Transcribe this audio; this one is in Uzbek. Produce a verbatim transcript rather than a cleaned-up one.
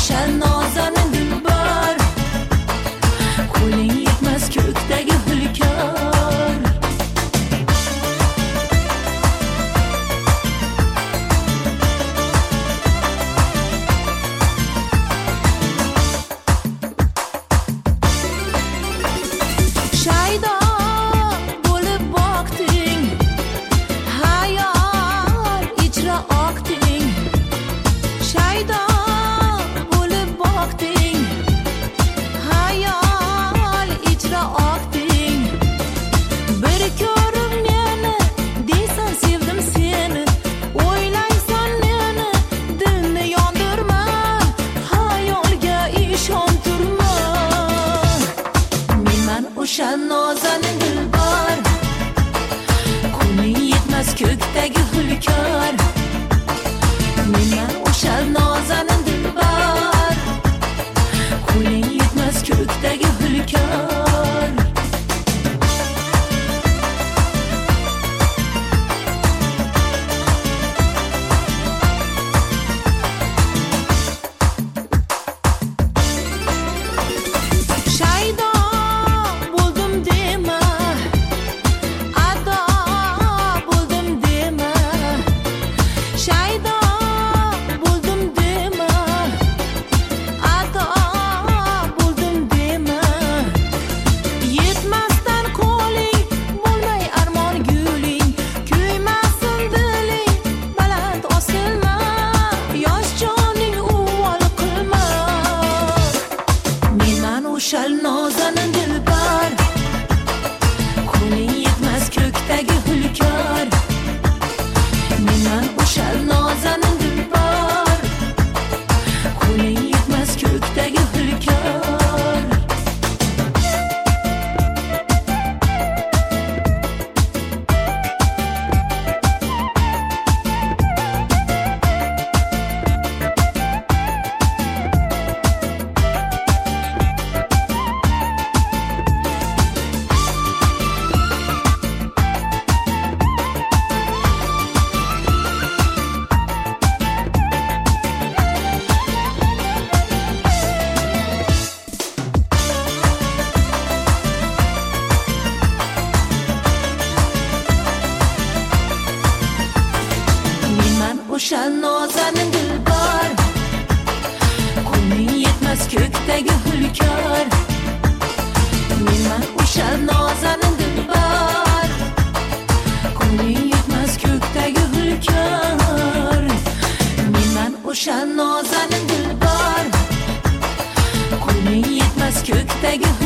o'sha nozanin dilbar, qo'ling yetmas ko'kdagi hulkor. Shaydo bo'lib boqding, hayol ijro oqding. Shaydo bo'lib boqding, hayol ijro oqding. Bir ko'rib meni deysan sevdim seni, o'ylaysan meni dilni yondirma, hayolga ishontirma. Menman o'sha nozanin dilbar, qo'ling yetmas ko'kdagi hulkor. Menman o'sha nozanin dilbar, qo'ling yetmas ko'kdagi hulkor. Shaydo bo'ldim dema, ado bo'ldim dema. Shaydo bo'ldim dema, ado bo'ldim dema. Yetmasdan qo'ling, bo'lmay armon guling, kuymasin diling, baland osilma, yosh joning uvol qilma. Menman o'sha nozanin dilbar, qo'ling yetmas ko'kdagi hulkor. Menman o'sha nozanin dilbar, qo'ling yetmas ko'kdagi hulkor. Menman o'sha nozanin dilbar, qo'ling yetmas ko'kdagi hulkor. Menman o'sha nozanin dilbar, qo'ling yetmas ko'kdagi hulkor. Menman o'sha nozanin dilbar, qo'ling yetmas ko'kdagi